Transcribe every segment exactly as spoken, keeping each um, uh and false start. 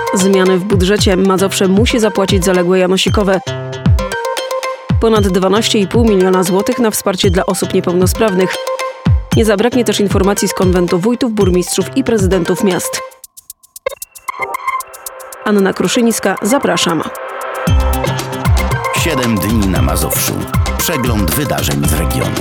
Zmiany w budżecie. Mazowsze musi zapłacić zaległe janosikowe. Ponad dwanaście i pół miliona złotych na wsparcie dla osób niepełnosprawnych. Nie zabraknie też informacji z konwentu wójtów, burmistrzów i prezydentów miast. Anna Kruszyńska, zapraszam. Siedem dni na Mazowszu. Przegląd wydarzeń z regionu.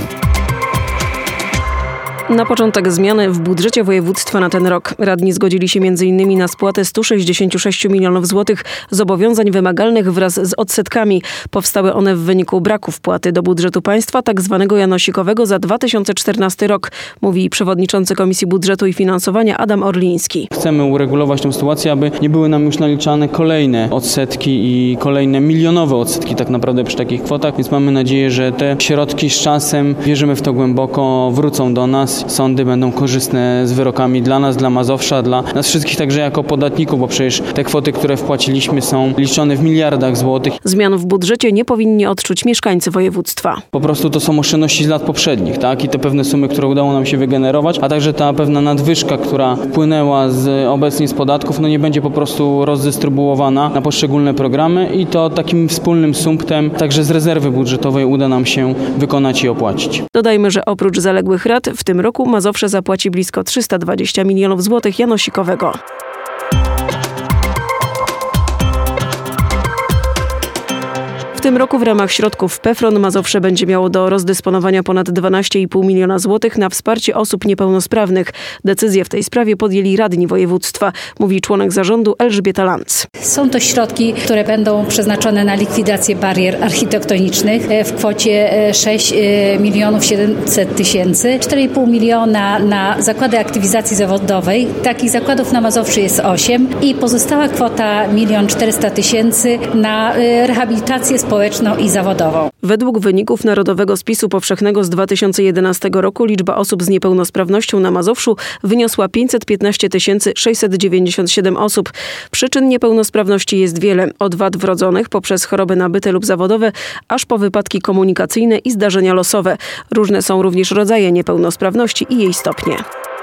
Na początek zmiany w budżecie województwa na ten rok. Radni zgodzili się między innymi na spłatę stu sześćdziesięciu sześciu milionów złotych zobowiązań wymagalnych wraz z odsetkami. Powstały one w wyniku braku wpłaty do budżetu państwa tak zwanego janosikowego za dwa tysiące czternasty rok, mówi przewodniczący Komisji Budżetu i Finansowania Adam Orliński. Chcemy uregulować tę sytuację, aby nie były nam już naliczane kolejne odsetki i kolejne milionowe odsetki tak naprawdę przy takich kwotach, więc mamy nadzieję, że te środki z czasem, wierzymy w to głęboko, wrócą do nas. Sądy będą korzystne z wyrokami dla nas, dla Mazowsza, dla nas wszystkich także jako podatników, bo przecież te kwoty, które wpłaciliśmy, są liczone w miliardach złotych. Zmian w budżecie nie powinni odczuć mieszkańcy województwa. Po prostu to są oszczędności z lat poprzednich, tak? I te pewne sumy, które udało nam się wygenerować, a także ta pewna nadwyżka, która wpłynęła z, obecnie z podatków, no nie będzie po prostu rozdystrybuowana na poszczególne programy i to takim wspólnym sumptem także z rezerwy budżetowej uda nam się wykonać i opłacić. Dodajmy, że oprócz zaległych rat w tym roku Mazowsze zapłaci blisko trzysta dwadzieścia milionów złotych janosikowego. W tym roku w ramach środków PFRON Mazowsze będzie miało do rozdysponowania ponad dwanaście i pół miliona złotych na wsparcie osób niepełnosprawnych. Decyzję w tej sprawie podjęli radni województwa, mówi członek zarządu Elżbieta Lanc. Są to środki, które będą przeznaczone na likwidację barier architektonicznych w kwocie sześć milionów siedemset tysięcy, cztery i pół miliona na zakłady aktywizacji zawodowej. Takich zakładów na Mazowszu jest osiem i pozostała kwota milion czterysta tysięcy na rehabilitację społeczną i zawodową. Według wyników Narodowego Spisu Powszechnego z dwa tysiące jedenastego roku liczba osób z niepełnosprawnością na Mazowszu wyniosła pięćset piętnaście tysięcy sześćset dziewięćdziesiąt siedem osób. Przyczyn niepełnosprawności jest wiele. Od wad wrodzonych poprzez choroby nabyte lub zawodowe, aż po wypadki komunikacyjne i zdarzenia losowe. Różne są również rodzaje niepełnosprawności i jej stopnie.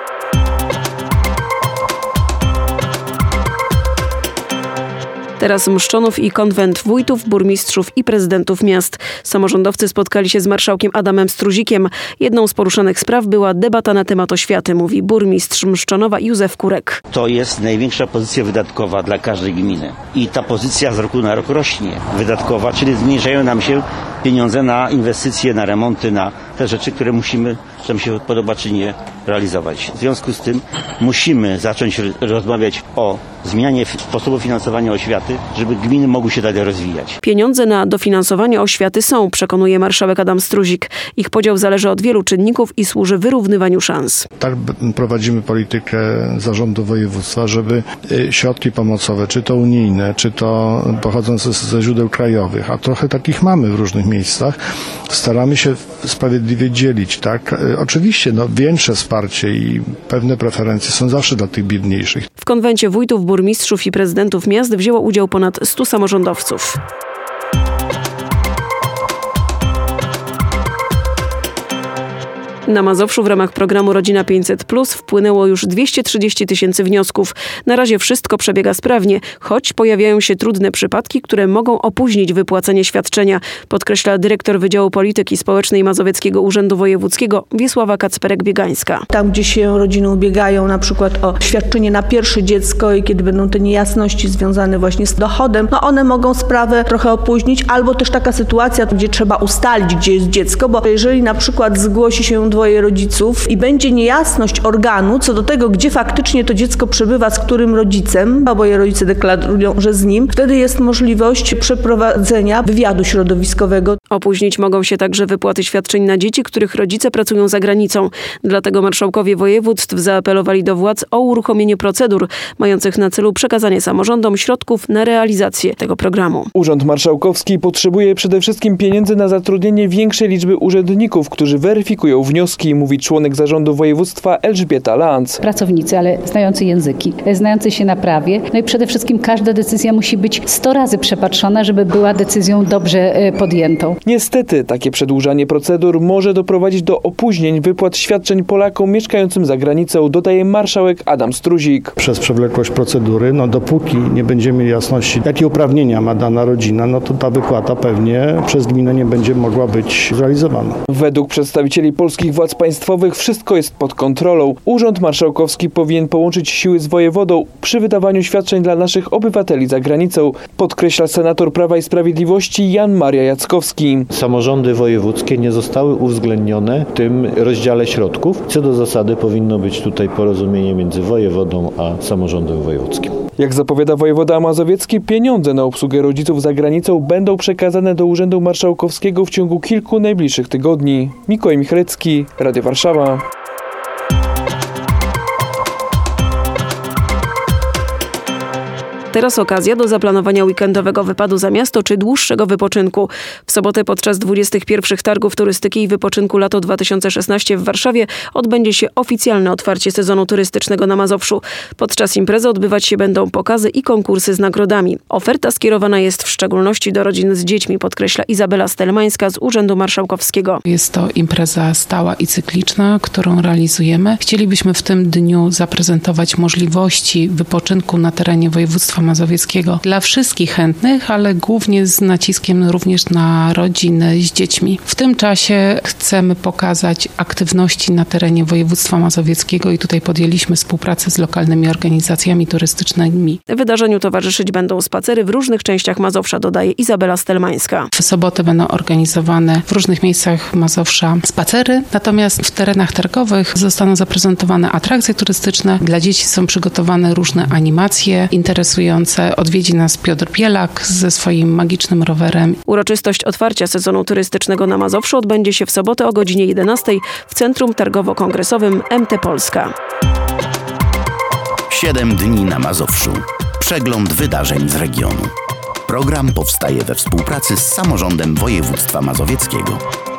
Teraz Mszczonów i konwent wójtów, burmistrzów i prezydentów miast. Samorządowcy spotkali się z marszałkiem Adamem Struzikiem. Jedną z poruszanych spraw była debata na temat oświaty, mówi burmistrz Mszczonowa Józef Kurek. To jest największa pozycja wydatkowa dla każdej gminy. I ta pozycja z roku na rok rośnie wydatkowa, czyli zmniejszają nam się pieniądze na inwestycje, na remonty, na te rzeczy, które musimy, czy nam się podoba, czy nie, realizować. W związku z tym musimy zacząć rozmawiać o zmianie sposobu finansowania oświaty, żeby gminy mogły się dalej rozwijać. Pieniądze na dofinansowanie oświaty są, przekonuje marszałek Adam Struzik. Ich podział zależy od wielu czynników i służy wyrównywaniu szans. Tak prowadzimy politykę zarządu województwa, żeby środki pomocowe, czy to unijne, czy to pochodzące ze źródeł krajowych, a trochę takich mamy w różnych miejscach, staramy się sprawiedliwie dzielić, tak? Oczywiście, no, większe wsparcie i pewne preferencje są zawsze dla tych biedniejszych. W konwencie wójtów, burmistrzów i prezydentów miast wzięło udział ponad stu samorządowców. Na Mazowszu w ramach programu Rodzina pięćset plus wpłynęło już dwieście trzydzieści tysięcy wniosków. Na razie wszystko przebiega sprawnie, choć pojawiają się trudne przypadki, które mogą opóźnić wypłacenie świadczenia, podkreśla dyrektor Wydziału Polityki Społecznej Mazowieckiego Urzędu Wojewódzkiego Wiesława Kacperek-Biegańska. Tam, gdzie się rodziny ubiegają na przykład o świadczenie na pierwsze dziecko i kiedy będą te niejasności związane właśnie z dochodem, no one mogą sprawę trochę opóźnić, albo też taka sytuacja, gdzie trzeba ustalić, gdzie jest dziecko, bo jeżeli na przykład zgłosi się dwoje rodziców i będzie niejasność organu co do tego, gdzie faktycznie to dziecko przebywa, z którym rodzicem, oboje rodzice deklarują, że z nim, wtedy jest możliwość przeprowadzenia wywiadu środowiskowego. Opóźnić mogą się także wypłaty świadczeń na dzieci, których rodzice pracują za granicą. Dlatego marszałkowie województw zaapelowali do władz o uruchomienie procedur mających na celu przekazanie samorządom środków na realizację tego programu. Urząd Marszałkowski potrzebuje przede wszystkim pieniędzy na zatrudnienie większej liczby urzędników, którzy weryfikują wnioski, mówi członek zarządu województwa Elżbieta Lanc. Pracownicy, ale znający języki, znający się na prawie. No i przede wszystkim każda decyzja musi być sto razy przepatrzona, żeby była decyzją dobrze podjętą. Niestety takie przedłużanie procedur może doprowadzić do opóźnień wypłat świadczeń Polakom mieszkającym za granicą, dodaje marszałek Adam Struzik. Przez przewlekłość procedury, no dopóki nie będziemy mieli jasności, jakie uprawnienia ma dana rodzina, no to ta wypłata pewnie przez gminę nie będzie mogła być zrealizowana. Według przedstawicieli polskich władz państwowych wszystko jest pod kontrolą. Urząd Marszałkowski powinien połączyć siły z wojewodą przy wydawaniu świadczeń dla naszych obywateli za granicą, podkreśla senator Prawa i Sprawiedliwości Jan Maria Jackowski. Samorządy wojewódzkie nie zostały uwzględnione w tym rozdziale środków. Co do zasady powinno być tutaj porozumienie między wojewodą a samorządem wojewódzkim. Jak zapowiada wojewoda mazowiecki, pieniądze na obsługę rodziców za granicą będą przekazane do Urzędu Marszałkowskiego w ciągu kilku najbliższych tygodni. Mikołaj Michalecki, Radio Warszawa. Teraz okazja do zaplanowania weekendowego wypadu za miasto czy dłuższego wypoczynku. W sobotę podczas dwudziestych pierwszych Targów Turystyki i Wypoczynku Lato dwa tysiące szesnaście w Warszawie odbędzie się oficjalne otwarcie sezonu turystycznego na Mazowszu. Podczas imprezy odbywać się będą pokazy i konkursy z nagrodami. Oferta skierowana jest w szczególności do rodzin z dziećmi, podkreśla Izabela Stelmańska z Urzędu Marszałkowskiego. Jest to impreza stała i cykliczna, którą realizujemy. Chcielibyśmy w tym dniu zaprezentować możliwości wypoczynku na terenie województwa mazowieckiego dla wszystkich chętnych, ale głównie z naciskiem również na rodziny z dziećmi. W tym czasie chcemy pokazać aktywności na terenie województwa mazowieckiego i tutaj podjęliśmy współpracę z lokalnymi organizacjami turystycznymi. Wydarzeniu towarzyszyć będą spacery w różnych częściach Mazowsza, dodaje Izabela Stelmańska. W sobotę będą organizowane w różnych miejscach Mazowsza spacery, natomiast w terenach targowych zostaną zaprezentowane atrakcje turystyczne. Dla dzieci są przygotowane różne animacje interesujące. Odwiedzi nas Piotr Bielak ze swoim magicznym rowerem. Uroczystość otwarcia sezonu turystycznego na Mazowszu odbędzie się w sobotę o godzinie jedenastej w Centrum Targowo-Kongresowym M T Polska. Siedem dni na Mazowszu. Przegląd wydarzeń z regionu. Program powstaje we współpracy z Samorządem Województwa Mazowieckiego.